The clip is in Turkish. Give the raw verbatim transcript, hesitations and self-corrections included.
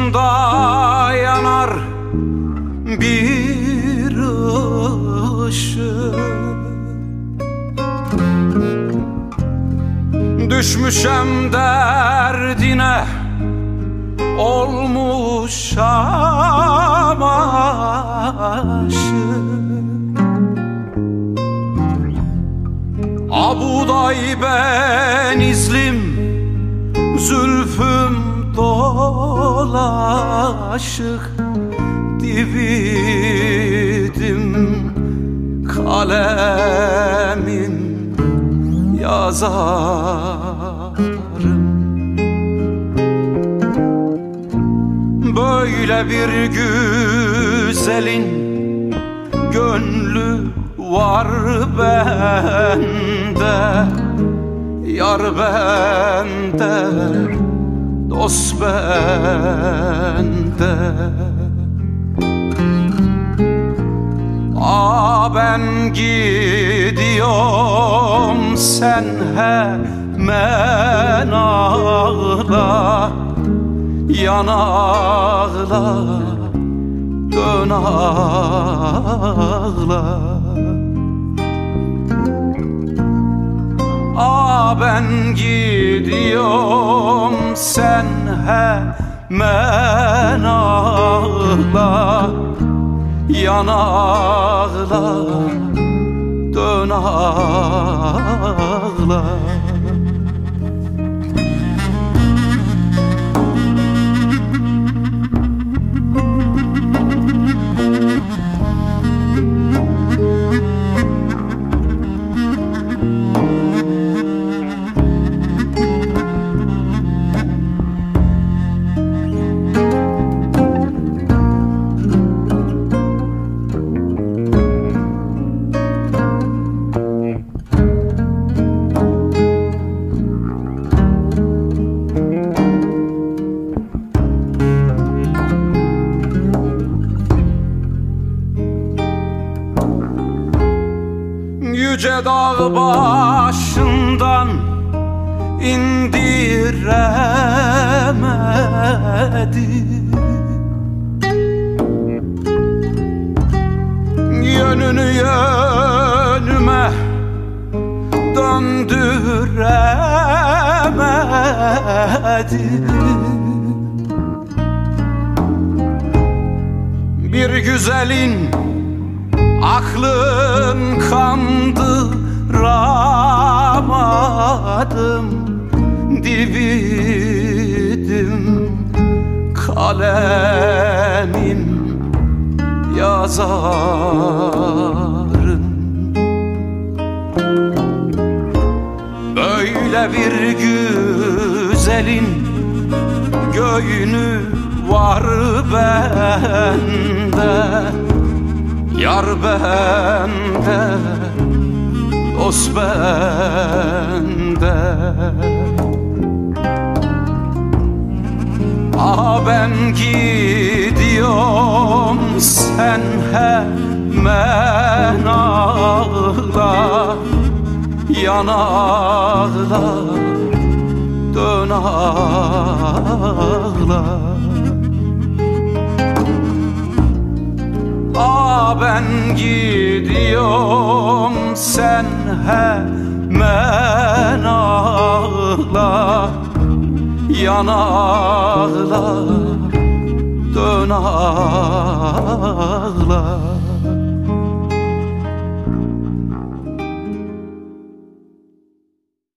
başında yanar bir ışık. Düşmüşem derdine, olmuşam aşık. Abuday benizlim, zülfüm dolaşık. Dividim kalemim, yazarım. Böyle bir güzelin gönlü var bende, yar bende, dost bende. Aa ben gidiyorum, sen hemen ağla, yan ağla, dön ağla. Aa ben gidiyorum, sen hemen ağla, yan ağla, dön ağla. Yüce dağ başından indiremedi, yönünü yönüme döndüremedi. Bir güzelin aklın kandıramadım, dividim kalemim, yazarım. Böyle bir güzelin göğünü var bende, yar bende, dost bende. Ah ben gidiyorum, sen hemen ağla, yan ağla, dön ağla. Ah ben gidiyorum, sen hemen ağla, yan ağla, dön ağla.